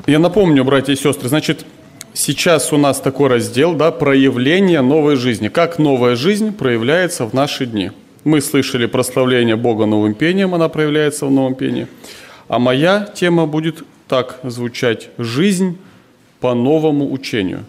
Я напомню, братья и сестры, значит, сейчас у нас такой раздел, да, проявление новой жизни. Как новая жизнь проявляется в наши дни. Мы слышали прославление Бога новым пением, она проявляется в новом пении. А моя тема будет так звучать: жизнь по новому учению.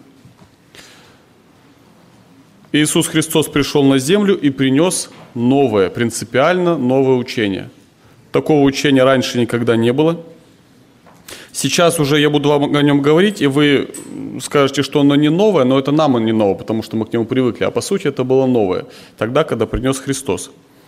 Иисус Христос пришел на землю и принес новое, принципиально новое учение. Такого учения раньше никогда не было. Сейчас уже я буду вам о нем говорить, и вы скажете, что оно не новое, но это нам оно не новое, потому что мы к нему привыкли. А по сути это было новое, тогда, когда принес Христос.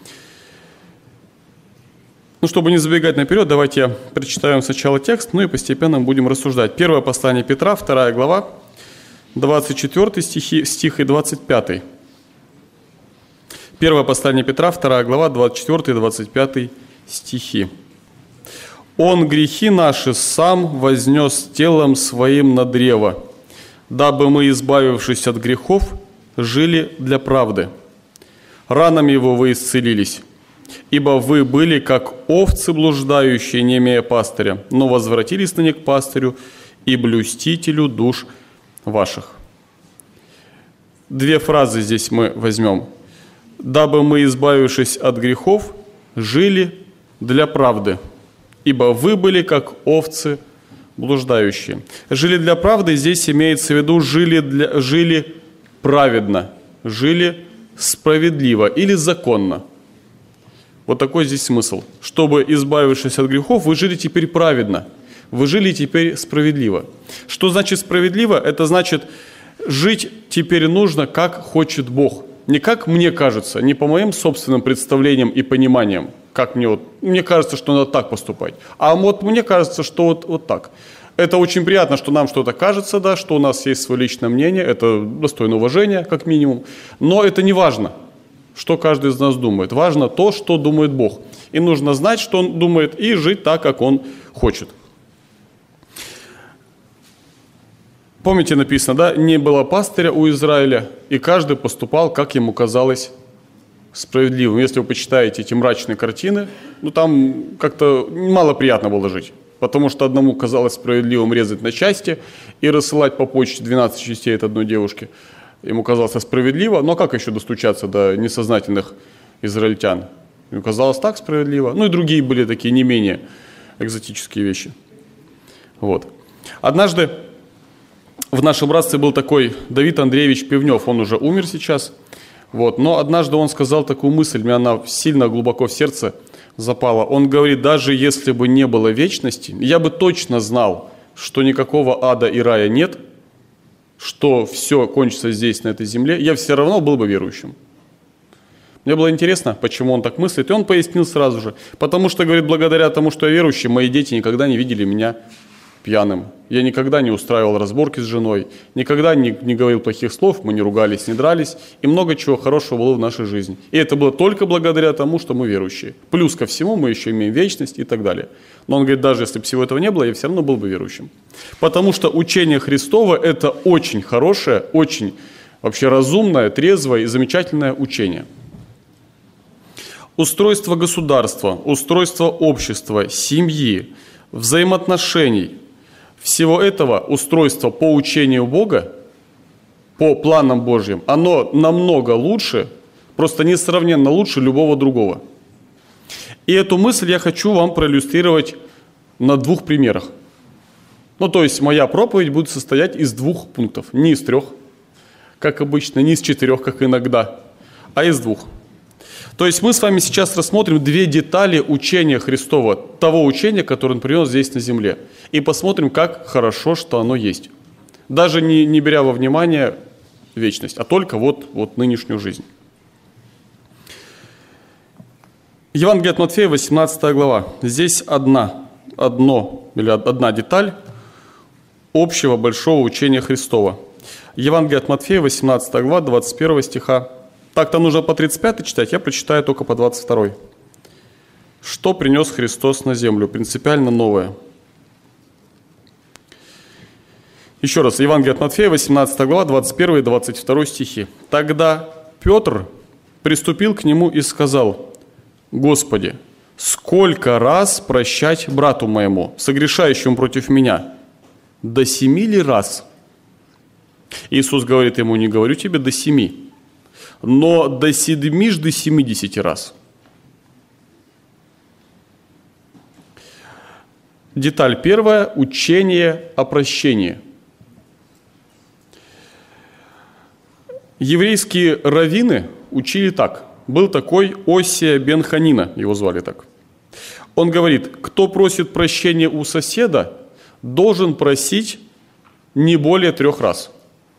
Ну, чтобы не забегать наперед, давайте я прочитаю сначала текст, ну и постепенно будем рассуждать. Первое послание Петра, 2 глава, 24 стих и 25. Первое послание Петра, 2 глава, 24 и 25 стихи. «Он грехи наши сам вознес телом своим на древо, дабы мы, избавившись от грехов, жили для правды. Ранами его вы исцелились, ибо вы были, как овцы блуждающие, не имея пастыря, но возвратились ныне к пастырю и блюстителю душ ваших». Две фразы здесь мы возьмем. «Дабы мы, избавившись от грехов, жили для правды, ибо вы были, как овцы блуждающие». Жили для правды здесь имеется в виду жили праведно, жили справедливо или законно. Вот такой здесь смысл. Чтобы, избавившись от грехов, вы жили теперь праведно, вы жили теперь справедливо. Что значит справедливо? Это значит, жить теперь нужно, как хочет Бог. Не как мне кажется, не по моим собственным представлениям и пониманиям, как мне кажется, что надо так поступать. А вот мне кажется, что вот так. Это очень приятно, что нам что-то кажется, да, что у нас есть свое личное мнение, это достойно уважения, как минимум. Но это не важно, что каждый из нас думает. Важно то, что думает Бог. И нужно знать, что Он думает, и жить так, как Он хочет. Помните, написано, да, не было пастыря у Израиля, и каждый поступал, как ему казалось справедливым. Если вы почитаете эти мрачные картины, там как-то мало приятно было жить, потому что одному казалось справедливым резать на части и рассылать по почте 12 частей от одной девушки. Ему казалось справедливо, но как еще достучаться до несознательных израильтян? Ему казалось так справедливо. Ну и другие были такие не менее экзотические вещи. Вот. Однажды в нашем братстве был такой Давид Андреевич Пивнев, он уже умер сейчас. Вот. Но однажды он сказал такую мысль, мне она сильно глубоко в сердце запала. Он говорит, даже если бы не было вечности, я бы точно знал, что никакого ада и рая нет, что все кончится здесь, на этой земле, я все равно был бы верующим. Мне было интересно, почему он так мыслит, и он пояснил сразу же. Потому что, говорит, благодаря тому, что я верующий, мои дети никогда не видели меня пьяным. Я никогда не устраивал разборки с женой, никогда не говорил плохих слов, мы не ругались, не дрались, и много чего хорошего было в нашей жизни. И это было только благодаря тому, что мы верующие. Плюс ко всему мы еще имеем вечность и так далее. Но он говорит, даже если бы всего этого не было, я все равно был бы верующим. Потому что учение Христово – это очень хорошее, очень вообще разумное, трезвое и замечательное учение. Устройство государства, устройство общества, семьи, взаимоотношений – всего этого устройства по учению Бога, по планам Божьим, оно намного лучше, просто несравненно лучше любого другого. И эту мысль я хочу вам проиллюстрировать на двух примерах. То есть моя проповедь будет состоять из двух пунктов, не из трех, как обычно, не из четырех, как иногда, а из двух. То есть мы с вами сейчас рассмотрим две детали учения Христова, того учения, которое Он принес здесь на земле. И посмотрим, как хорошо, что оно есть. Даже не беря во внимание вечность, а только вот нынешнюю жизнь. Евангелие от Матфея, 18 глава. Здесь одна деталь общего большого учения Христова. Евангелие от Матфея, 18 глава, 21 стиха. Так-то нужно по 35 читать, я прочитаю только по 22. Что принес Христос на землю? Принципиально новое. Еще раз, Евангелие от Матфея, 18 глава, 21 и 22 стихи. «Тогда Петр приступил к нему и сказал, Господи, сколько раз прощать брату моему, согрешающему против меня? до 7 ли раз? Иисус говорит ему: не говорю тебе до 7, но до 7 70 раз. Деталь первая – учение о прощении. Еврейские раввины учили так. Был такой Осия бен Ханина, его звали так. Он говорит: кто просит прощения у соседа, должен просить не более 3 раз.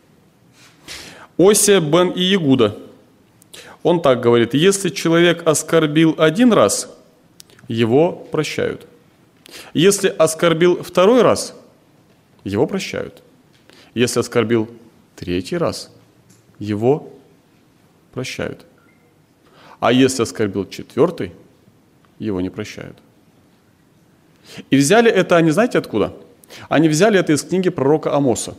Осия бен Иегуда, он так говорит: если человек оскорбил 1 раз, его прощают. Если оскорбил 2 раз, его прощают. Если оскорбил 3 раз, его прощают. А если оскорбил 4, его не прощают. И взяли это они, знаете, откуда? Они взяли это из книги пророка Амоса.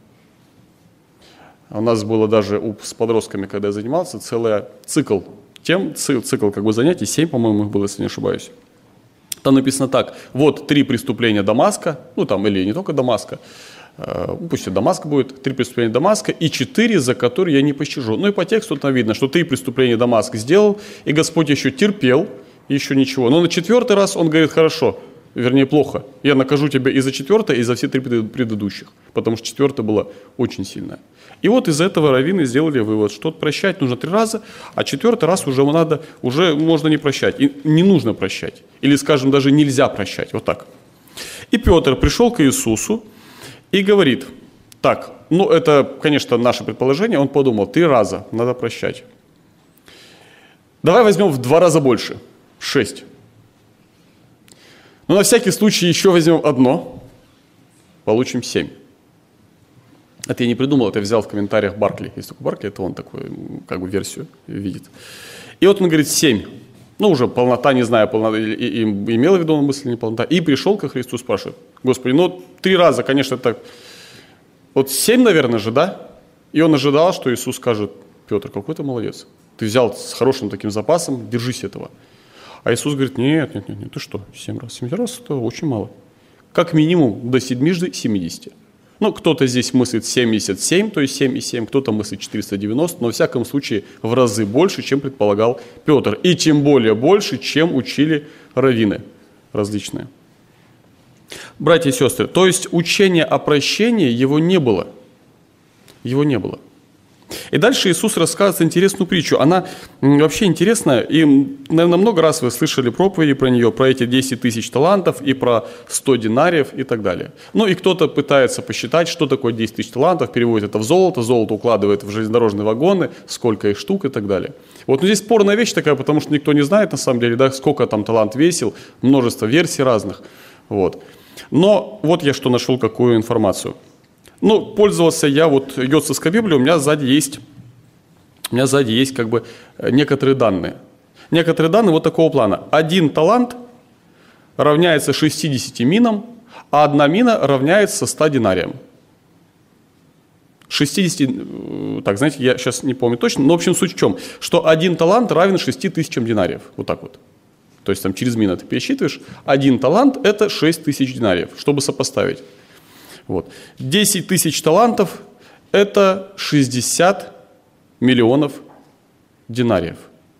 У нас было даже с подростками, когда я занимался, целый цикл занятий, 7, по-моему, их было, если не ошибаюсь. Там написано так: вот 3 преступления Дамаска, или не только Дамаска, пусть и Дамаска будет, 3 преступления Дамаска и 4, за которые я не пощажу. И по тексту там видно, что 3 преступления Дамаск сделал, и Господь еще терпел, и еще ничего. Но на 4-й раз он говорит: хорошо, вернее плохо, я накажу тебя и за 4-й, и за все 3 предыдущих, потому что 4-я была очень сильная. И вот из этого раввины сделали вывод, что прощать нужно 3 раза, а 4-й раз уже можно не прощать, и не нужно прощать. Или, скажем, даже нельзя прощать, вот так. И Петр пришел к Иисусу и говорит: так, это, конечно, наше предположение, он подумал, 3 раза надо прощать. Давай возьмем в 2 раза больше, 6. Но на всякий случай еще возьмем 1, получим 7. Это я не придумал, это я взял в комментариях Баркли. Есть такой Баркли, это он такую версию видит. И вот он говорит 7. Уже полнота, не знаю, и имел в виду он мысль, не полнота. И пришел ко Христу, спрашивает: Господи, 3 раза, конечно, это... 7, наверное же, да? И он ожидал, что Иисус скажет: Петр, какой ты молодец. Ты взял с хорошим таким запасом, держись этого. А Иисус говорит: нет, ты что, 7 раз? 7 раз это очень мало. Как минимум до 7 70. Кто-то здесь мыслит 77, то есть 7 и 7, кто-то мыслит 490, но во всяком случае в разы больше, чем предполагал Петр. И тем более больше, чем учили раввины различные. Братья и сестры, то есть учение о прощении его не было. Его не было. И дальше Иисус рассказывает интересную притчу. Она вообще интересная, и, наверное, много раз вы слышали проповеди про нее, про эти 10 тысяч талантов и про 100 динариев и так далее. И кто-то пытается посчитать, что такое 10 тысяч талантов, переводит это в золото укладывает в железнодорожные вагоны, сколько их штук и так далее. Но здесь спорная вещь такая, потому что никто не знает на самом деле, да, сколько там талант весил, множество версий разных. Но я что нашел, какую информацию. Пользовался я, Йодсовской Библией, у меня сзади есть некоторые данные. Некоторые данные такого плана. 1 талант равняется 60 минам, а 1 мина равняется 100 динариям. 60, так, знаете, я сейчас не помню точно, но в общем суть в чем, что 1 талант равен 6000 динариев, так. То есть через мину ты пересчитываешь, 1 талант – это 6000 динариев, чтобы сопоставить. 10 тысяч талантов – это 60 миллионов динариев.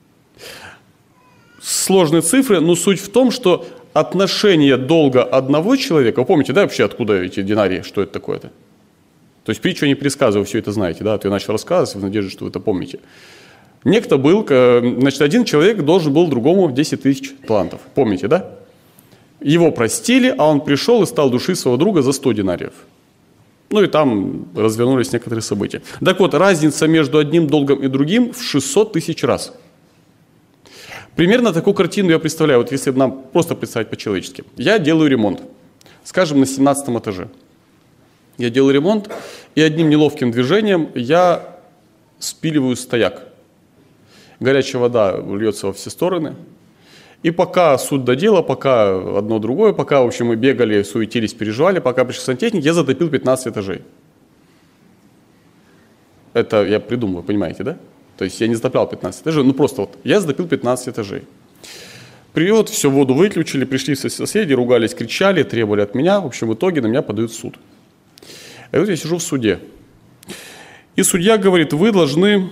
Сложные цифры, но суть в том, что отношение долга одного человека, вы помните, да, вообще откуда эти динарии, что это такое-то? То есть притчу я не пересказываю, все это знаете, да, я начал рассказывать в надежде, что вы это помните. Некто был, 1 человек должен был другому 10 тысяч талантов, помните, да? Его простили, а он пришел и стал душить своего друга за 100 динариев. И там развернулись некоторые события. Так разница между одним долгом и другим в 600 тысяч раз. Примерно такую картину я представляю, если нам просто представить по-человечески. Я делаю ремонт, скажем, на 17 этаже. Я делаю ремонт, и одним неловким движением я спиливаю стояк. Горячая вода льется во все стороны. И пока суть до дела, пока одно другое, пока, в общем, мы бегали, суетились, переживали, пока пришли сантехники, я затопил 15 этажей. Это я придумываю, понимаете, да? То есть я не затоплял 15 этажей, просто я затопил 15 этажей. Всю воду выключили, пришли соседи, ругались, кричали, требовали от меня. В общем, в итоге на меня подают в суд. И вот я сижу в суде. И судья говорит, вы должны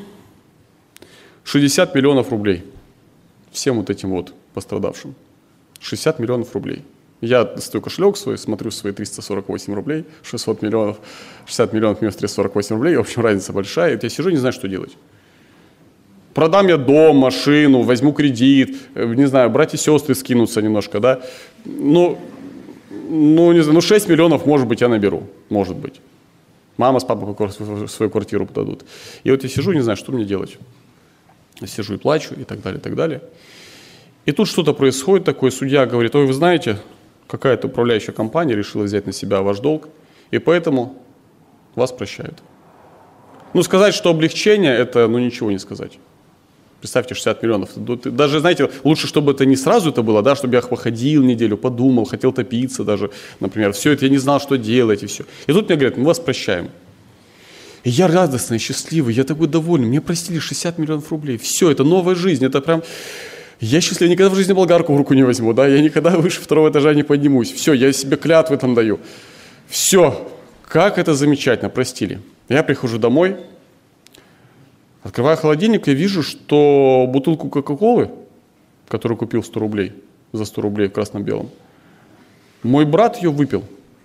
60 миллионов рублей всем вот этим вот пострадавшим. 60 миллионов рублей. Я достаю кошелек свой, смотрю свои 348 рублей, 600 миллионов, 60 миллионов минус 348 рублей, в общем, разница большая. И вот я сижу, не знаю, что делать. Продам я дом, машину, возьму кредит, не знаю, братья и сестры скинутся немножко, да. Ну, не знаю, 6 миллионов, может быть, я наберу, может быть. Мама с папой свою квартиру подадут. И вот я сижу, не знаю, что мне делать. Я сижу и плачу, и так далее, и так далее. И тут что-то происходит такое, судья говорит, ой, вы знаете, какая-то управляющая компания решила взять на себя ваш долг, и поэтому вас прощают. Ну, сказать, что облегчение, это, ну, ничего не сказать. Представьте, 60 миллионов. Даже, знаете, лучше, чтобы это не сразу это было, да, чтобы я походил неделю, подумал, хотел топиться даже, например. Все это я не знал, что делать, и все. И тут мне говорят, мы вас прощаем. И я радостный, счастливый, я такой довольный. Мне простили 60 миллионов рублей. Все, это новая жизнь, это прям... Я счастлив, никогда в жизни болгарку в руку не возьму, да, я никогда выше второго этажа не поднимусь. Все, я себе клятвы там даю. Все, как это замечательно, простили. Я прихожу домой, открываю холодильник, я вижу, что бутылку Кока-Колы, которую купил 100 рублей, за 100 рублей в красно-белом, мой брат ее выпил.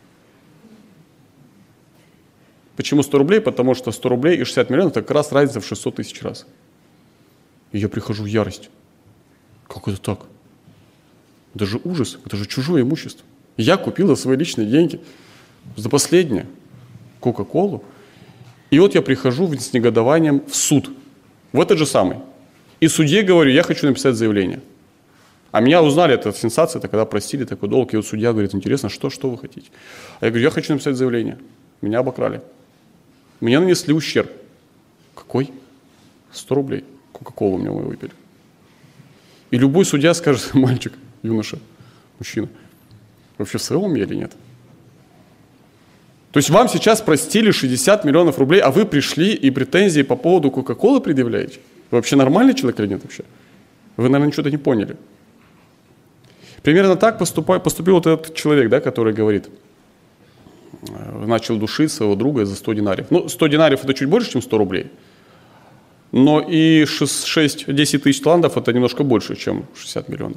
Почему 100 рублей? Потому что 100 рублей и 60 миллионов – это как раз разница в 600 тысяч раз. И я прихожу в ярость. Как это так? Это же ужас, это же чужое имущество. Я купил за свои личные деньги, за последнее, Кока-Колу. И вот я прихожу с негодованием в суд, в этот же самый. И судье говорю, я хочу написать заявление. А меня узнали, это сенсация, это когда простили такой долг. И вот судья говорит, интересно, что вы хотите? А я говорю, я хочу написать заявление. Меня обокрали. Мне нанесли ущерб. Какой? 100 рублей. Кока-колу мне мы выпили. И любой судья скажет, мальчик, юноша, мужчина, вообще в своем уме или нет? То есть вам сейчас простили 60 миллионов рублей, а вы пришли и претензии по поводу Кока-колы предъявляете? Вы вообще нормальный человек или нет вообще? Вы, наверное, ничего-то не поняли. Примерно так поступил вот этот человек, да, который говорит, начал душить своего друга за 100 динариев. Ну, 100 динариев это чуть больше, чем 100 рублей. Но и 6-10 тысяч талантов это немножко больше, чем 60 миллионов.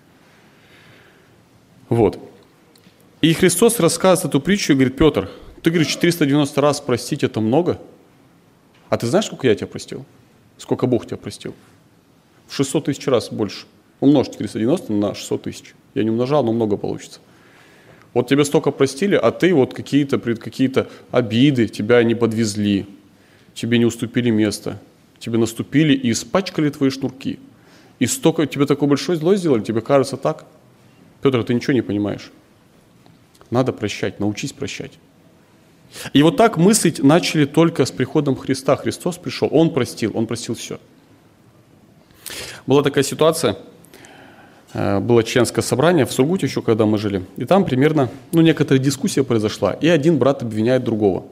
Вот. И Христос рассказывает эту притчу и говорит, Петр, ты говоришь, 490 раз простить это много? А ты знаешь, сколько я тебя простил? Сколько Бог тебя простил? В 600 тысяч раз больше. Умножь 490 на 600 тысяч. Я не умножал, но много получится. Вот тебе столько простили, а ты вот какие-то обиды, тебя не подвезли, тебе не уступили место, тебе наступили и испачкали твои шнурки. И столько тебе такое большое зло сделали, тебе кажется так? Петр, ты ничего не понимаешь. Надо прощать, научись прощать. И вот так мыслить начали только с приходом Христа. Христос пришел, Он простил все. Была такая ситуация, было членское собрание в Сургуте еще, когда мы жили. И там примерно, некоторая дискуссия произошла. И один брат обвиняет другого.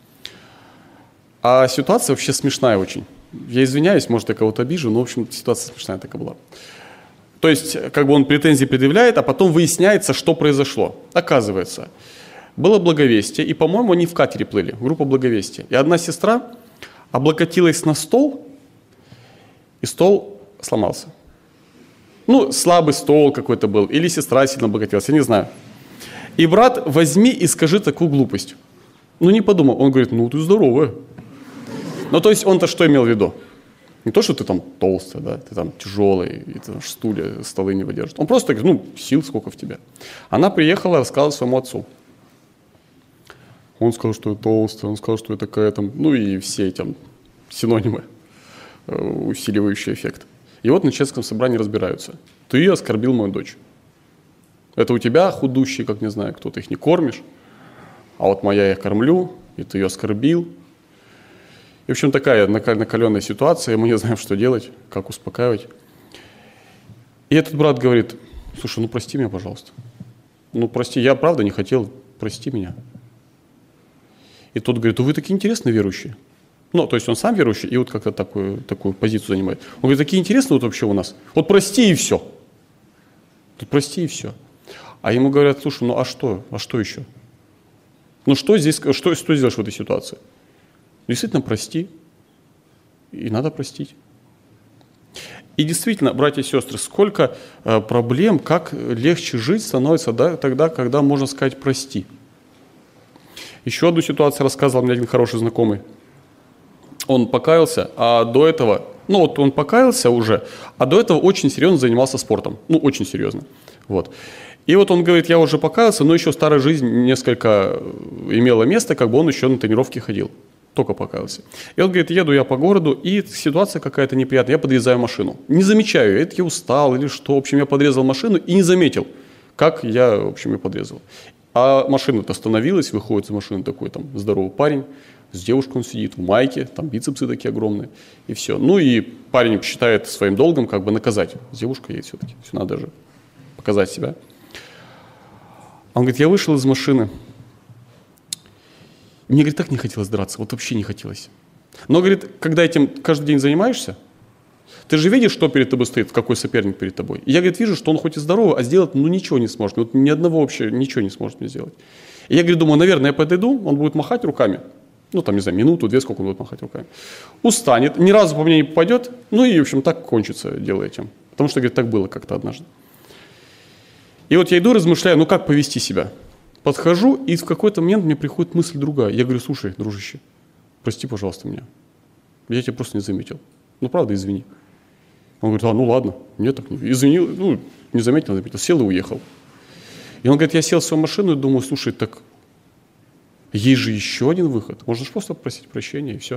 А ситуация вообще смешная очень. Я извиняюсь, может, я кого-то обижу, но, в общем, ситуация смешная такая была. То есть, как бы он претензии предъявляет, а потом выясняется, что произошло. Оказывается, было благовестие, и, по-моему, они в катере плыли, группа благовестия. И одна сестра облокотилась на стол, и стол сломался. Слабый стол какой-то был, или сестра сильно облокотилась, я не знаю. И брат, возьми и скажи такую глупость. Не подумал, он говорит, ты здоровая. То есть он-то что имел в виду? Не то, что ты там толстый, да, ты там тяжелый, и ты стулья, столы не выдержит. Он просто говорит, сил сколько в тебе. Она приехала, рассказала своему отцу. Он сказал, что я толстый, он сказал, что я такая там, и все эти синонимы, усиливающий эффект. И вот на членском собрании разбираются. Ты оскорбил мою дочь. Это у тебя худущие, как не знаю кто, ты их не кормишь, а вот моя я кормлю, и ты ее оскорбил. И, в общем, такая накаленная ситуация, мы не знаем, что делать, как успокаивать. И этот брат говорит, слушай, прости меня, пожалуйста. Прости, я правда не хотел, прости меня. И тот говорит, вы такие интересные верующие. То есть он сам верующий, и вот как-то такую позицию занимает. Он говорит, такие интересные вообще у нас. Вот прости и все. Прости и все. А ему говорят, слушай, а что еще? Ну что здесь, что сделаешь в этой ситуации? Действительно, прости. И надо простить. И действительно, братья и сестры, сколько проблем, как легче жить становится тогда, когда можно сказать «прости». Еще одну ситуацию рассказывал мне один хороший знакомый. Он покаялся, а до этого, он покаялся уже, а до этого очень серьезно занимался спортом. Очень серьезно. Вот. И вот он говорит, я уже покаялся, но еще старая жизнь несколько имела место, он еще на тренировки ходил. Только покаялся. И он говорит, еду я по городу, и ситуация какая-то неприятная, я подрезаю машину. Не замечаю, это я устал или что. В общем, я подрезал машину и не заметил, как я, в общем, ее подрезал. А машина-то остановилась, выходит из машины такой там здоровый парень, с девушкой он сидит в майке, там бицепсы такие огромные, и все. И парень считает своим долгом наказать. С девушкой есть все-таки, все надо же показать себя. Он говорит, я вышел из машины. Мне, говорит, так не хотелось драться, вообще не хотелось. Но, говорит, когда этим каждый день занимаешься, ты же видишь, что перед тобой стоит, какой соперник перед тобой. И я, говорит, вижу, что он хоть и здоровый, а сделать, ничего не сможет. Ни одного вообще ничего не сможет мне сделать. И я, говорит, думаю, наверное, я подойду, он будет махать руками. Не знаю, минуту, 2, сколько он будет махать руками. Устанет, ни разу по мне не попадет, и, в общем, так кончится дело этим. Потому что, говорит, так было как-то однажды. И вот я иду, размышляю, как повести себя. Подхожу, и в какой-то момент мне приходит мысль другая. Я говорю, слушай, дружище, прости, пожалуйста, меня. Я тебя просто не заметил. Правда, извини. Он говорит, ладно, нет, так не извини, не заметил, сел и уехал. И он говорит, я сел в свою машину и думаю, слушай, так есть же еще один выход. Можно же просто попросить прощения, и все.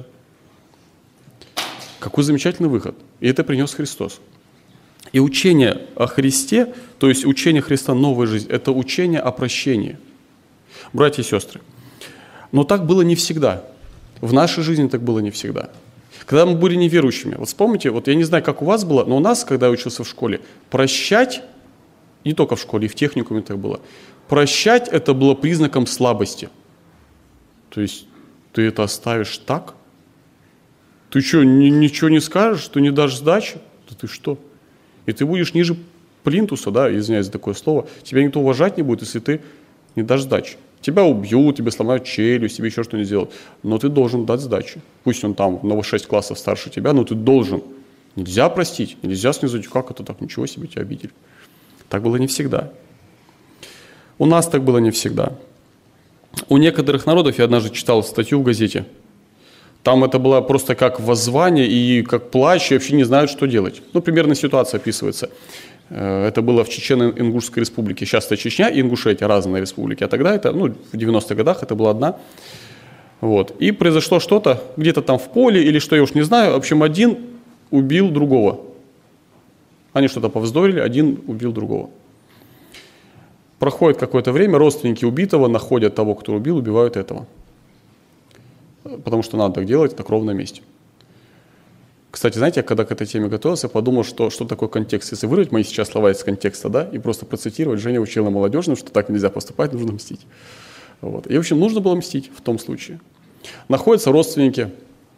Какой замечательный выход. И это принес Христос. И учение о Христе, то есть учение Христа «Новая жизнь», это учение о прощении. Братья и сестры, но так было не всегда. В нашей жизни так было не всегда. Когда мы были неверующими, вспомните, я не знаю, как у вас было, но у нас, когда я учился в школе, прощать, не только в школе, и в техникуме так было, прощать это было признаком слабости. То есть ты это оставишь так? Ты что, ничего не скажешь? Ты не дашь сдачи? Да ты что? И ты будешь ниже плинтуса, извиняюсь за такое слово, тебя никто уважать не будет, если ты не дашь сдачи. Тебя убьют, тебе сломают челюсть, тебе еще что-нибудь сделают. Но ты должен дать сдачи. Пусть он там на 6 классов старше тебя, но ты должен. Нельзя простить, нельзя снизойти. Как это так? Ничего себе, тебя обидели. Так было не всегда. У нас так было не всегда. У некоторых народов, я однажды читал статью в газете, там это было просто как воззвание и как плач, и вообще не знают, что делать. Примерно ситуация описывается. Это было в Чечено-Ингушской республике. Сейчас это Чечня и Ингушетия, разные республики. А тогда это, в 90-х годах это была одна. И произошло что-то, где-то там в поле или что, я уж не знаю. В общем, один убил другого. Они что-то повздорили, один убил другого. Проходит какое-то время, родственники убитого находят того, кто убил, убивают этого. Потому что надо так делать, это кровь на месте. Кстати, знаете, я когда к этой теме готовился, подумал, что такое контекст. Если вырвать мои сейчас слова из контекста, и просто процитировать, Женя учила молодежным, что так нельзя поступать, нужно мстить. И, в общем, нужно было мстить в том случае. Находятся родственники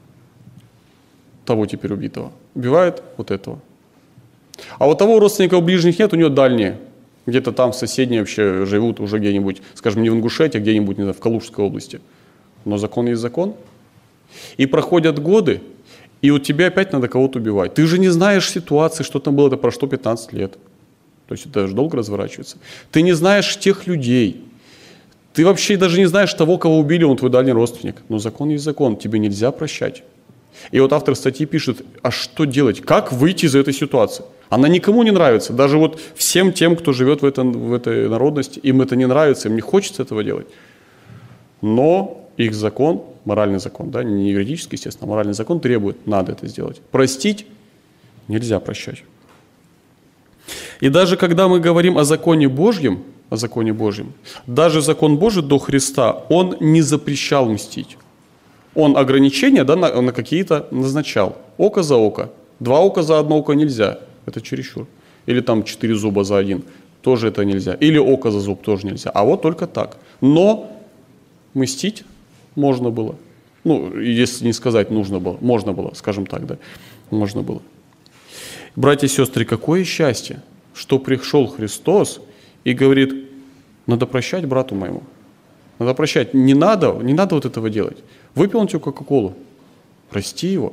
того теперь убитого, убивают вот этого. А того родственников ближних нет, у него дальние. Где-то там соседние вообще живут уже где-нибудь, скажем, не в Ингушетии, а где-нибудь, не знаю, в Калужской области. Но закон есть закон. И проходят годы, и тебе опять надо кого-то убивать. Ты же не знаешь ситуации, что там было, это прошло 15 лет. То есть это же долго разворачивается. Ты не знаешь тех людей. Ты вообще даже не знаешь того, кого убили, он твой дальний родственник. Но закон есть закон, тебе нельзя прощать. И автор статьи пишет, а что делать? Как выйти из этой ситуации? Она никому не нравится. Даже всем тем, кто живет в этой народности, им это не нравится, им не хочется этого делать. Но их закон, моральный закон, не юридический, естественно, а моральный закон требует, надо это сделать. Простить нельзя прощать. И даже когда мы говорим о законе Божьем, даже закон Божий до Христа, он не запрещал мстить. Он ограничения на какие-то назначал. Око за око. 2 ока за 1 око нельзя. Это чересчур. Или 4 зуба за 1. Тоже это нельзя. Или око за зуб тоже нельзя. А только так. Но мстить можно было. Если не сказать нужно было. Можно было, скажем так, можно было. Братья и сестры, какое счастье, что пришел Христос и говорит, надо прощать брату моему. Надо прощать. Не надо вот этого делать. Выпил он тебе Кока-Колу, прости его.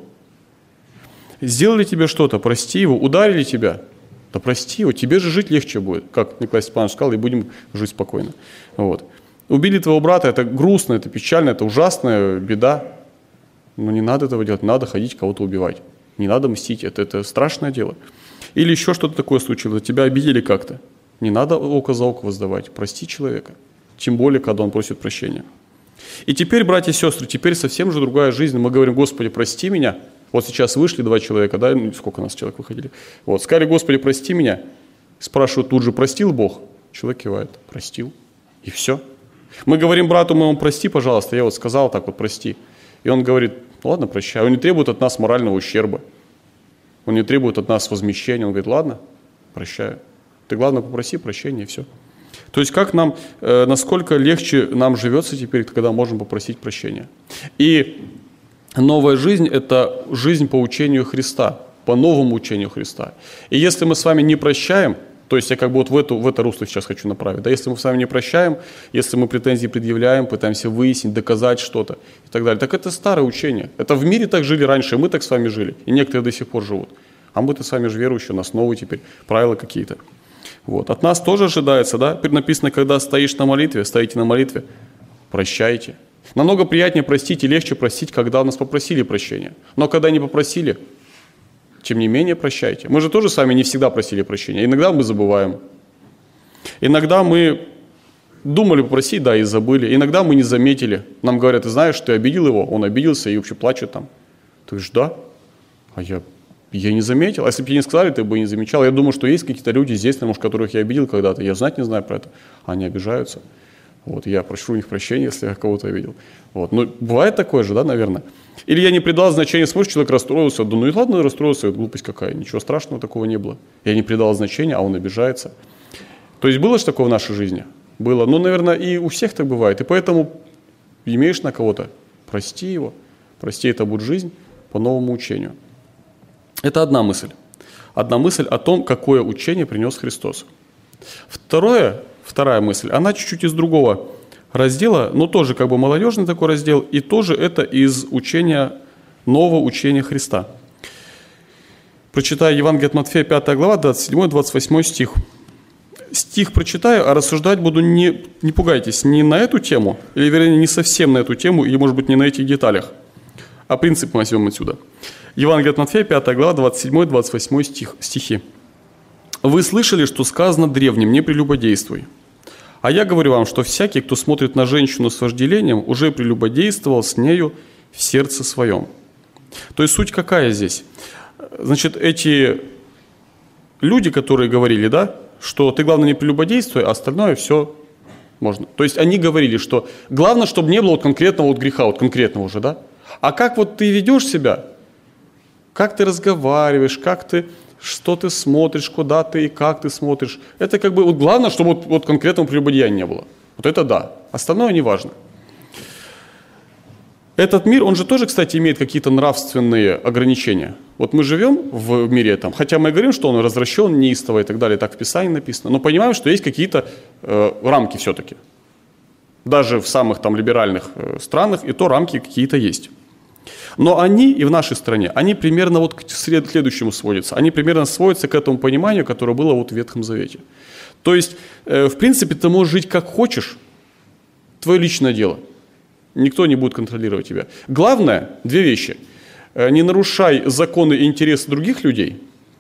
Сделали тебе что-то, прости его. Ударили тебя, да прости его. Тебе же жить легче будет, как Николай Степанович сказал, и будем жить спокойно. Вот. Убили твоего брата, это грустно, это печально, это ужасная беда. Но не надо этого делать, надо ходить кого-то убивать. Не надо мстить, это страшное дело. Или еще что-то такое случилось, тебя обидели как-то. Не надо око за око воздавать, прости человека. Тем более, когда он просит прощения. И теперь, братья и сестры, теперь совсем же другая жизнь. Мы говорим: Господи, прости меня. Вот сейчас вышли 2 человека, да, сколько у нас человек выходили. Вот, сказали: Господи, прости меня. Спрашивают тут же: простил Бог? Человек кивает: простил. И все. Мы говорим брату моему: прости, пожалуйста. Я вот сказал так вот: прости. И он говорит: ладно, прощай. Он не требует от нас морального ущерба. Он не требует от нас возмещения. Он говорит: ладно, прощаю. Ты, главное, попроси прощения, и все. То есть как нам, насколько легче нам живется теперь, когда можем попросить прощения. И новая жизнь – это жизнь по учению Христа, по новому учению Христа. И если мы с вами не прощаем, то есть я как бы вот в это русло сейчас хочу направить, да, если мы с вами не прощаем, если мы претензии предъявляем, пытаемся выяснить, доказать что-то и так далее, так это старое учение. Это в мире так жили раньше, и мы так с вами жили, и некоторые до сих пор живут. А мы-то с вами же верующие, у нас новые теперь правила какие-то. Вот. От нас тоже ожидается, да, написано: когда стоишь на молитве, стоите на молитве, прощайте. Намного приятнее простить и легче простить, когда нас попросили прощения. Но когда не попросили, тем не менее прощайте. Мы же тоже сами не всегда просили прощения. Иногда мы забываем. Иногда мы думали попросить, да, и забыли. Иногда мы не заметили. Нам говорят: ты знаешь, ты обидел его, он обиделся и вообще плачет там. Ты говоришь: да, а я не заметил. А если бы тебе не сказали, ты бы и не замечал. Я думаю, что есть какие-то люди здесь, может, которых я обидел когда-то. Я знать не знаю про это. Они обижаются. Вот, я прошу у них прощения, если я кого-то обидел. Вот. Но бывает такое же, да, наверное. Или я не придал значения, смотришь, человек расстроился. Да ну и ладно, расстроился, это глупость какая. Ничего страшного такого не было. Я не придал значения, а он обижается. То есть было же такое в нашей жизни? Было. Ну, наверное, и у всех так бывает. И поэтому имеешь на кого-то, прости его. Прости, это будет жизнь по новому учению. Это одна мысль. Одна мысль о том, какое учение принес Христос. Вторая мысль, она чуть-чуть из другого раздела, но тоже как бы молодежный такой раздел, и тоже это из учения, нового учения Христа. Прочитаю Евангелие от Матфея, 5 глава, 27-28 стих. Стих прочитаю, а рассуждать буду, не пугайтесь, не на эту тему, или вернее не совсем на эту тему, или может быть не на этих деталях, а принцип мы возьмем отсюда. Евангелие от Матфея, 5 глава, 27-28 стихи. «Вы слышали, что сказано древним: не прелюбодействуй. А я говорю вам, что всякий, кто смотрит на женщину с вожделением, уже прелюбодействовал с нею в сердце своем». То есть суть какая здесь? Значит, эти люди, которые говорили, да, что ты, главное, не прелюбодействуй, а остальное все можно. То есть они говорили, что главное, чтобы не было вот конкретного вот греха, вот конкретного уже, да. А как вот ты ведешь себя, как ты разговариваешь, что ты смотришь, куда ты и как ты смотришь. Это как бы вот главное, чтобы вот конкретного прелюбодеяния не было. Вот это да. Остальное не важно. Этот мир, он же тоже, кстати, имеет какие-то нравственные ограничения. Вот мы живем в мире там, хотя мы говорим, что он развращен, неистово и так далее, так в Писании написано, но понимаем, что есть какие-то рамки все-таки. Даже в самых там либеральных странах и то рамки какие-то есть. Но они и в нашей стране, они примерно вот к следующему сводятся. Они примерно сводятся к этому пониманию, которое было вот в Ветхом Завете. То есть, в принципе, ты можешь жить как хочешь, твое личное дело. Никто не будет контролировать тебя. Главное, 2 вещи. Не нарушай законы и интересы других людей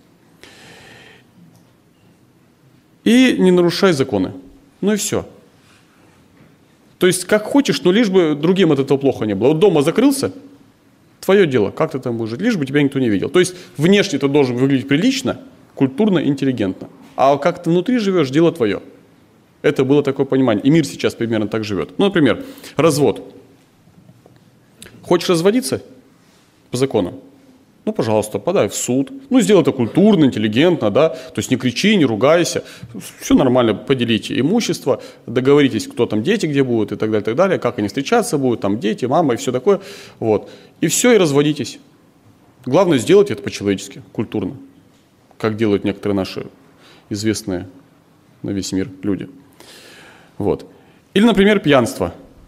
и не нарушай законы. Ну и все. То есть, как хочешь, но лишь бы другим от этого плохо не было. Вот дома закрылся, твое дело, как ты там будешь жить, лишь бы тебя никто не видел. То есть, внешне ты должен выглядеть прилично, культурно, интеллигентно. А как ты внутри живешь, дело твое. Это было такое понимание. И мир сейчас примерно так живет. Ну, например, развод. Хочешь разводиться по закону? Ну, пожалуйста, подай в суд. Ну, сделай это культурно, интеллигентно, да. То есть не кричи, не ругайся. Все нормально, поделите имущество, договоритесь, кто там дети где будут и так далее, как они встречаться будут, там дети, мама и все такое. Вот. И все, и разводитесь. Главное сделать это по-человечески, культурно. Как делают некоторые наши известные на весь мир люди. Вот. Или, например, пьянство.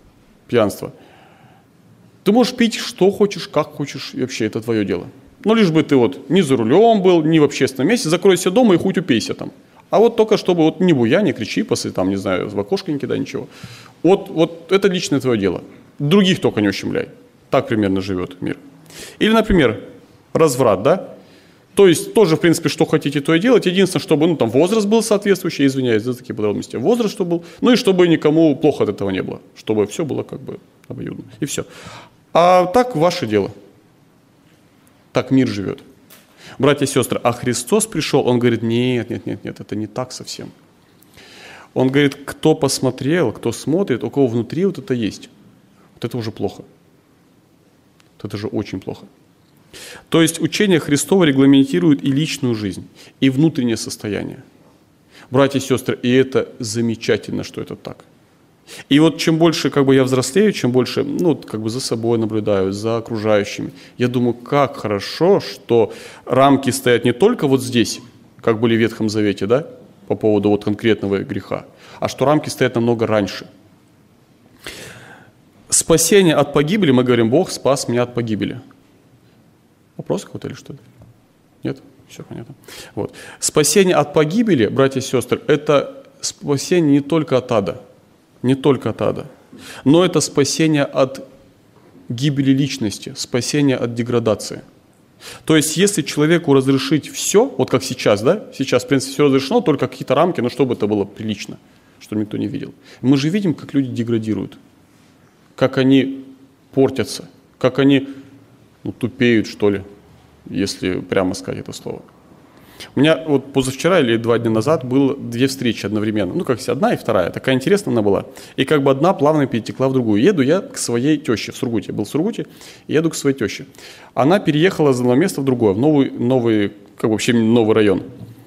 пьянство. Ты можешь пить что хочешь, как хочешь, и вообще это твое дело. Но лишь бы ты вот не за рулем был, не в общественном месте, закройся дома и хоть упейся там. А вот только чтобы вот не буя, не кричи, после там, не знаю, в окошко не кидай, ничего. Вот это личное твое дело. Других только не ущемляй. Так примерно живет мир. Или, например, разврат, да? То есть тоже, в принципе, что хотите, то и делать. Единственное, чтобы там возраст был соответствующий, извиняюсь за такие подробности, возраст чтобы был, ну и чтобы никому плохо от этого не было, чтобы все было как бы обоюдно. И все. А так ваше дело. Так мир живет. Братья и сестры, а Христос пришел, Он говорит, нет, это не так совсем. Он говорит, кто посмотрел, кто смотрит, у кого внутри вот это есть, вот это уже плохо. Вот это же очень плохо. То есть учение Христово регламентирует и личную жизнь, и внутреннее состояние. Братья и сестры, и это замечательно, что это так. И вот чем больше как бы я взрослею, чем больше как бы за собой наблюдаю, за окружающими, я думаю, как хорошо, что рамки стоят не только вот здесь, как были в Ветхом Завете, да, по поводу вот конкретного греха, а что рамки стоят намного раньше. Спасение от погибели, мы говорим, Бог спас меня от погибели. Вопрос какой-то или что? Нет? Все понятно. Вот. Спасение от погибели, братья и сестры, это спасение не только от ада, но это спасение от гибели личности, спасение от деградации. То есть, если человеку разрешить все, вот как сейчас, да, сейчас, в принципе, все разрешено, только какие-то рамки, но чтобы это было прилично, чтобы никто не видел. Мы же видим, как люди деградируют, как они портятся, как они тупеют, что ли, если прямо сказать это слово. У меня вот позавчера или 2 дня назад было 2 встречи одновременно. Как одна и вторая. Такая интересная она была. И как бы одна плавно перетекла в другую. Еду я к своей теще в Сургуте. Я был в Сургуте, и еду к своей теще. Она переехала из одного места в другое, в новый, как бы вообще новый район.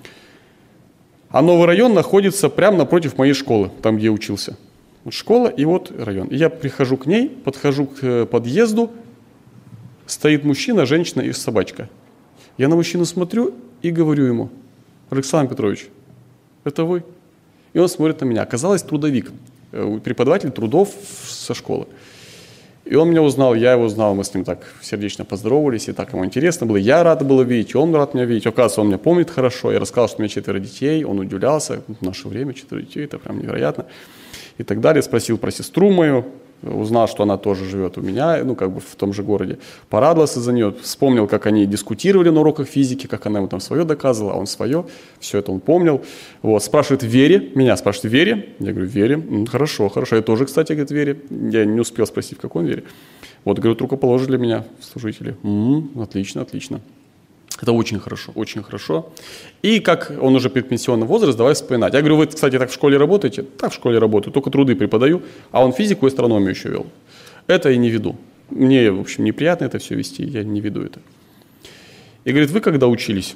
А новый район находится прямо напротив моей школы, там, где я учился. Вот школа и вот район. И я прихожу к ней, подхожу к подъезду, стоит мужчина, женщина и собачка. Я на мужчину смотрю и говорю ему, Александр Петрович, это вы? И он смотрит на меня. Оказалось, трудовик, преподаватель трудов со школы. И он меня узнал, я его узнал, мы с ним так сердечно поздоровались, и так ему интересно было. Я рад был видеть, и он рад меня видеть. Оказывается, он меня помнит хорошо. Я рассказал, что у меня 4 детей, он удивлялся. В наше время 4 детей, это прям невероятно. И так далее. Спросил про сестру мою. Узнал, что она тоже живет у меня, как бы в том же городе. Порадовался за нее, вспомнил, как они дискутировали на уроках физики, как она ему там свое доказывала, а он свое. Все это он помнил. Вот, спрашивает Вере, меня спрашивает Вере. Я говорю, Вере, хорошо. Я тоже, кстати, говорит, Вере. Я не успел спросить, в каком Вере. Вот, говорю, рукоположили для меня служители. Отлично. Это очень хорошо. И как он уже предпенсионный возраст, давай вспоминать. Я говорю, вы, кстати, так в школе работаете? Так, в школе работаю, только труды преподаю, а он физику и астрономию еще вел. Это я не веду. Мне, в общем, неприятно это все вести, я не веду это. И говорит, вы когда учились,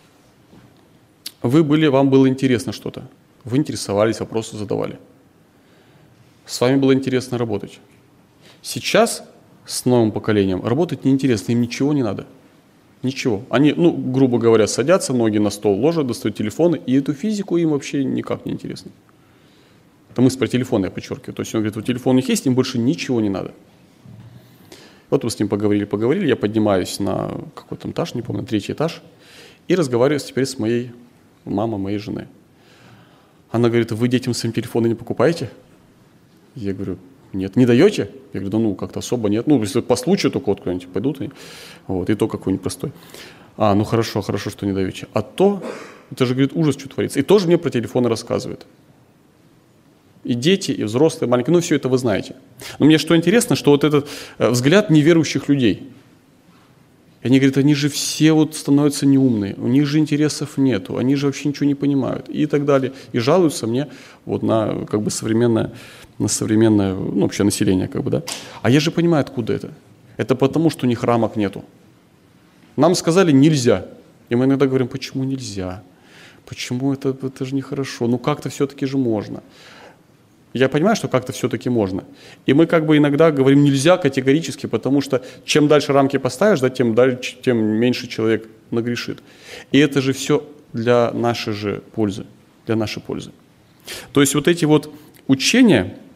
вам было интересно что-то, вы интересовались, вопросы задавали. С вами было интересно работать. Сейчас с новым поколением работать неинтересно, им ничего не надо. Ничего. Они, грубо говоря, садятся, ноги на стол ложат, достают телефоны, и эту физику им вообще никак не интересно. Это мы про телефон, я подчеркиваю. То есть он говорит, вот телефон у них есть, им больше ничего не надо. Вот мы с ним поговорили, я поднимаюсь на какой там этаж, не помню, на 3-й этаж, и разговариваю теперь с мамой моей жены. Она говорит, вы детям своим телефоны не покупаете? Я говорю, нет, не даете? Я говорю, как-то особо нет. Если по случаю только вот куда-нибудь пойдут, и то какой-нибудь простой. Хорошо, что не даете. А то, это же, говорит, ужас, что творится. И тоже мне про телефоны рассказывают. И дети, и взрослые, маленькие, все это вы знаете. Но мне что интересно, что вот этот взгляд неверующих людей. И они говорят, они же все вот становятся неумные, у них же интересов нету, они же вообще ничего не понимают и так далее. И жалуются мне вот на как бы современное, вообще население, как бы, да. А я же понимаю, откуда это. Это потому, что у них рамок нету. Нам сказали нельзя. И мы иногда говорим, почему нельзя? Почему это же нехорошо? Как-то все-таки же можно. Я понимаю, что как-то все-таки можно. И мы как бы иногда говорим нельзя категорически, потому что чем дальше рамки поставишь, да, тем меньше человек нагрешит. И это же все для нашей пользы. То есть вот эти вот учения,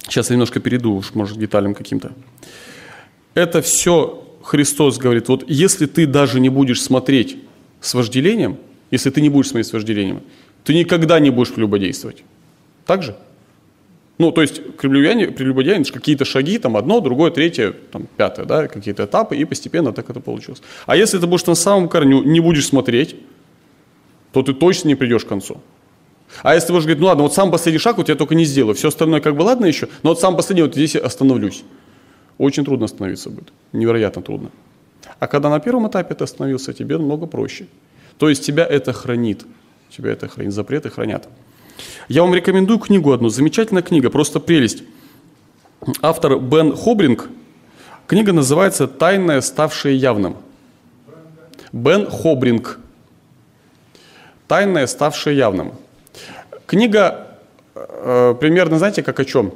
Сейчас я немножко перейду, уж, может, к деталям каким-то. Это все Христос говорит, вот если ты даже не будешь смотреть с вожделением, если ты не будешь смотреть с вожделением, ты никогда не будешь прелюбодействовать. Так же? Ну, то есть прелюбодеяние, какие-то шаги, там одно, другое, третье, там, пятое, да, какие-то этапы, и постепенно так это получилось. А если ты будешь на самом корню не будешь смотреть, то ты точно не придешь к концу. А если ты будешь говорить, ну ладно, вот самый последний шаг вот я только не сделаю, все остальное как бы ладно еще, но вот самый последний вот здесь я остановлюсь. Очень трудно остановиться будет, невероятно трудно. А когда на первом этапе ты остановился, тебе намного проще. То есть тебя это хранит, запреты хранят. Я вам рекомендую книгу одну, замечательная книга, просто прелесть. Автор Бен Хобринг, книга называется «Тайное, ставшее явным». Бен Хобринг. «Тайное, ставшее явным». Книга примерно, знаете, как о чем?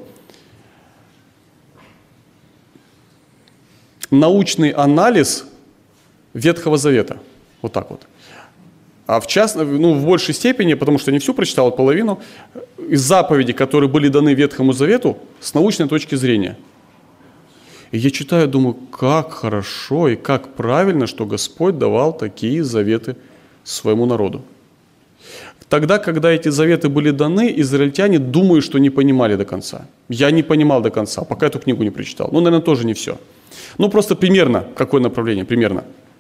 Научный анализ Ветхого Завета. Вот так вот. А в большей степени, потому что не всю прочитал, половину, из заповедей, которые были даны Ветхому Завету, с научной точки зрения. И я читаю, думаю, как хорошо и как правильно, что Господь давал такие заветы своему народу. Тогда, когда эти заветы были даны, израильтяне, думаю, что не понимали до конца. Я не понимал до конца, пока эту книгу не прочитал. Ну, наверное, тоже не все. Ну, просто примерно, какое направление, примерно.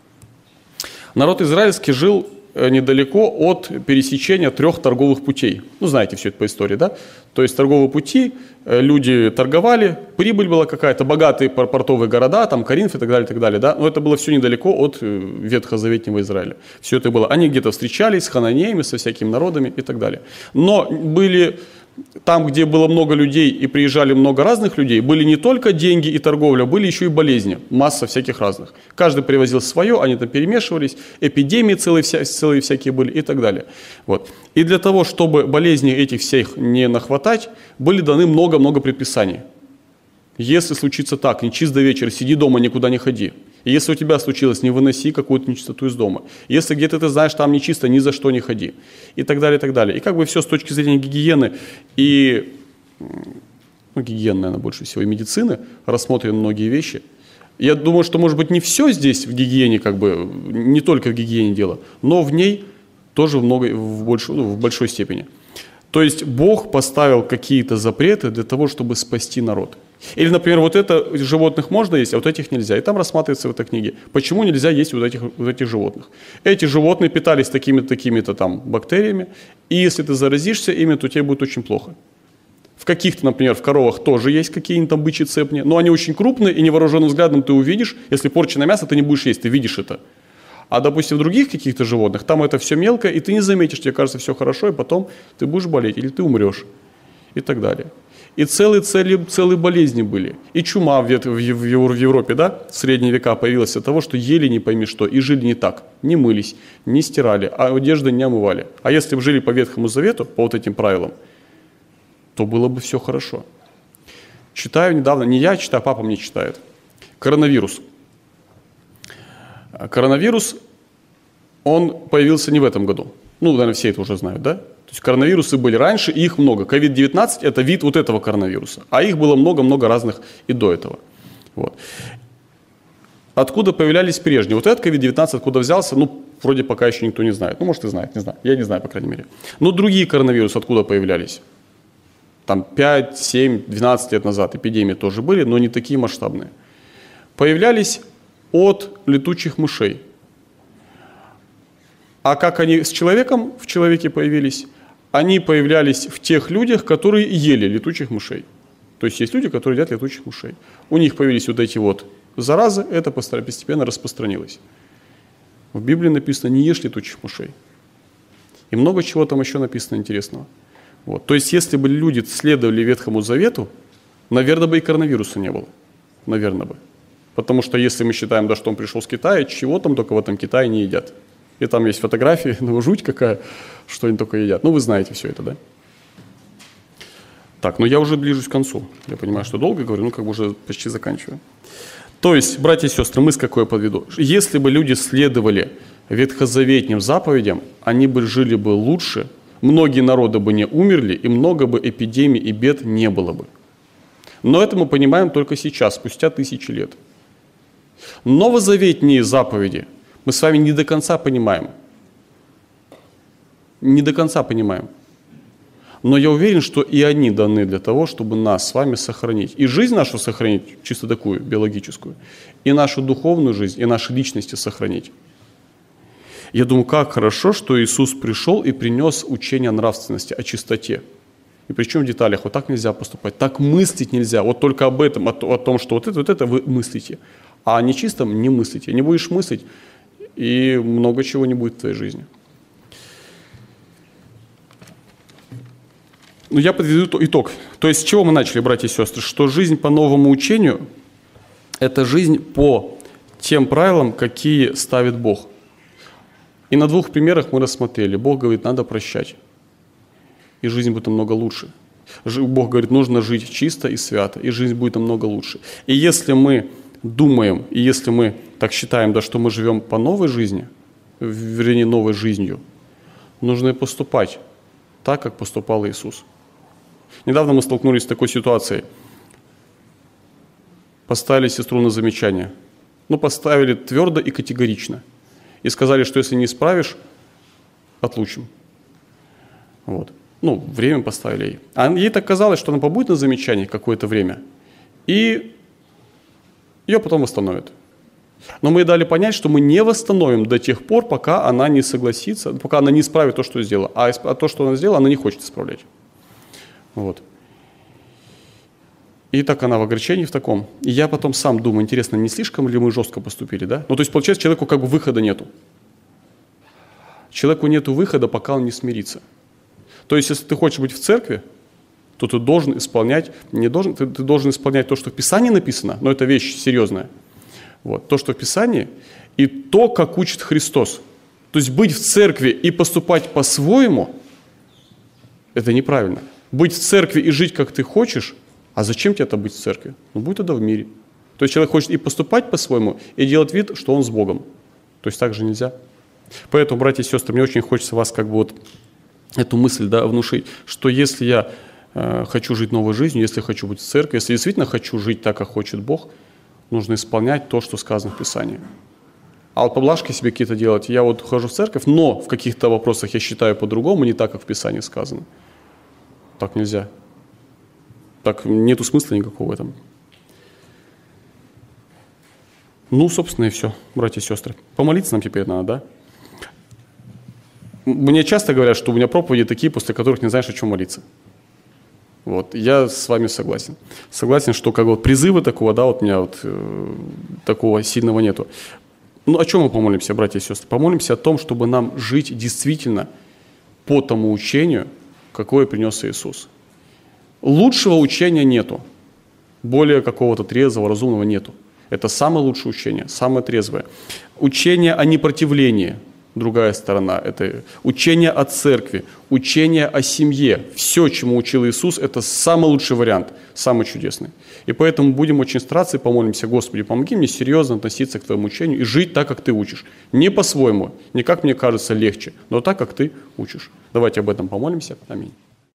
Народ израильский жил недалеко от пересечения 3 торговых путей. Ну, знаете все это по истории, да? То есть торговые пути, люди торговали, прибыль была какая-то, богатые портовые города, там Коринф и так далее, да? Но это было все недалеко от ветхозаветнего Израиля. Все это было. Они где-то встречались с хананеями, со всякими народами и так далее. Но были... Там, где было много людей и приезжали много разных людей, были не только деньги и торговля, были еще и болезни, масса всяких разных. Каждый привозил свое, они там перемешивались, эпидемии целые всякие были и так далее. Вот. И для того, чтобы болезней этих всех не нахватать, были даны много-много предписаний. Если случится так, нечист до вечера, сиди дома, никуда не ходи. И если у тебя случилось, не выноси какую-то нечистоту из дома. Если где-то ты знаешь, там нечисто, ни за что не ходи. И так далее, и так далее. И как бы все с точки зрения гигиены и, гигиены, наверное, больше всего, и медицины, рассмотрим многие вещи. Я думаю, что, может быть, не все здесь в гигиене, как бы, не только в гигиене дело, но в ней тоже в большой степени. То есть Бог поставил какие-то запреты для того, чтобы спасти народ. Или, например, вот это животных можно есть, а вот этих нельзя. И там рассматривается в этой книге, почему нельзя есть вот этих животных. Эти животные питались такими-то там бактериями, и если ты заразишься ими, то тебе будет очень плохо. В каких-то, например, в коровах тоже есть какие-нибудь там бычьи цепни, но они очень крупные, и невооруженным взглядом ты увидишь, если порченное мясо, ты не будешь есть, ты видишь это. А, допустим, в других каких-то животных, там это все мелко, и ты не заметишь, тебе кажется все хорошо, и потом ты будешь болеть, или ты умрешь, и так далее. И целые болезни были. И чума в Европе, да, в средние века появилась от того, что ели не пойми что, и жили не так. Не мылись, не стирали, а одежды не омывали. А если бы жили по Ветхому Завету, по вот этим правилам, то было бы все хорошо. Читаю недавно, не я читаю, а папа мне читает. Коронавирус. Коронавирус, он появился не в этом году. Ну, наверное, все это уже знают, да? То есть коронавирусы были раньше, и их много. COVID-19 – это вид вот этого коронавируса. А их было много-много разных и до этого. Вот. Откуда появлялись прежние? Вот этот COVID-19 откуда взялся, ну, вроде пока еще никто не знает. Ну, может, и знает, не знаю. Я не знаю, по крайней мере. Но другие коронавирусы откуда появлялись? Там 5, 7, 12 лет назад эпидемии тоже были, но не такие масштабные. Появлялись от летучих мышей. А как они в человеке появились? Они появлялись в тех людях, которые ели летучих мышей. То есть люди, которые едят летучих мышей. У них появились вот эти вот заразы, это постепенно распространилось. В Библии написано «не ешь летучих мышей». И много чего там еще написано интересного. Вот. То есть если бы люди следовали Ветхому Завету, наверное, бы и коронавируса не было. Наверное бы. Потому что если мы считаем, да, что он пришел с Китая, чего там только в этом Китае не едят. И там есть фотографии, ну жуть какая, что они только едят. Ну вы знаете все это, да? Так, ну я уже ближусь к концу. Я понимаю, что долго говорю, ну как бы уже почти заканчиваю. То есть, братья и сестры, мысль какую я подведу. Если бы люди следовали ветхозаветным заповедям, они бы жили бы лучше, многие народы бы не умерли, и много бы эпидемий и бед не было бы. Но это мы понимаем только сейчас, спустя тысячи лет. Новозаветные заповеди мы с вами не до конца понимаем. Не до конца понимаем. Но я уверен, что и они даны для того, чтобы нас с вами сохранить. И жизнь нашу сохранить, чисто такую, биологическую, и нашу духовную жизнь, и наши личности сохранить. Я думаю, как хорошо, что Иисус пришел и принес учение о нравственности, о чистоте. И причем в деталях, вот так нельзя поступать, так мыслить нельзя, вот только об этом, о том, что вот это вы мыслите, а о нечистом не мыслите. Не будешь мыслить, и много чего не будет в твоей жизни. Ну, я подведу итог. То есть с чего мы начали, братья и сестры? Что жизнь по новому учению – это жизнь по тем правилам, какие ставит Бог. И на 2 примерах мы рассмотрели. Бог говорит, надо прощать, и жизнь будет намного лучше. Бог говорит, нужно жить чисто и свято, и жизнь будет намного лучше. И если мы думаем, и если мы так считаем, да, что мы живем по новой жизни, вернее, новой жизнью, нужно и поступать так, как поступал Иисус. Недавно мы столкнулись с такой ситуацией. Поставили сестру на замечание. Поставили твердо и категорично. И сказали, что если не исправишь, отлучим. Вот. Время поставили ей. А ей так казалось, что она побудет на замечании какое-то время, и ее потом восстановят. Но мы ей дали понять, что мы не восстановим до тех пор, пока она не согласится, пока она не исправит то, что сделала. А то, что она сделала, она не хочет исправлять. Вот. И так она в огорчении в таком. И я потом сам думаю, интересно, не слишком ли мы жестко поступили, да? То есть, получается, человеку как бы выхода нету. Человеку нету выхода, пока он не смирится. То есть, если ты хочешь быть в церкви, то ты должен исполнять, ты должен исполнять то, что в Писании написано, но это вещь серьезная. Вот, то, что в Писании, и то, как учит Христос. То есть быть в церкви и поступать по-своему, это неправильно. Быть в церкви и жить, как ты хочешь, а зачем тебе это быть в церкви? Будь тогда в мире. То есть человек хочет и поступать по-своему, и делать вид, что он с Богом. То есть так же нельзя. Поэтому, братья и сестры, мне очень хочется вас эту мысль внушить, что если я хочу жить новой жизнью, если хочу быть в церкви, если действительно хочу жить так, как хочет Бог, нужно исполнять то, что сказано в Писании. А поблажки себе какие-то делать, я хожу в церковь, но в каких-то вопросах я считаю по-другому, не так, как в Писании сказано. Так нельзя. Так нету смысла никакого в этом. Собственно, и все, братья и сестры. Помолиться нам теперь надо, да? Мне часто говорят, что у меня проповеди такие, после которых не знаешь, о чем молиться. Вот, я с вами согласен. Согласен, что призыва такого, у меня такого сильного нету. О чем мы помолимся, братья и сестры? Помолимся о том, чтобы нам жить действительно по тому учению, какое принес Иисус. Лучшего учения нету. Более какого-то трезвого, разумного нету. Это самое лучшее учение, самое трезвое. Учение о непротивлении. Другая сторона – это учение о церкви, учение о семье. Все, чему учил Иисус, это самый лучший вариант, самый чудесный. И поэтому будем очень стараться и помолимся, Господи, помоги мне серьезно относиться к Твоему учению и жить так, как Ты учишь. Не по-своему, не как мне кажется легче, но так, как Ты учишь. Давайте об этом помолимся. Аминь.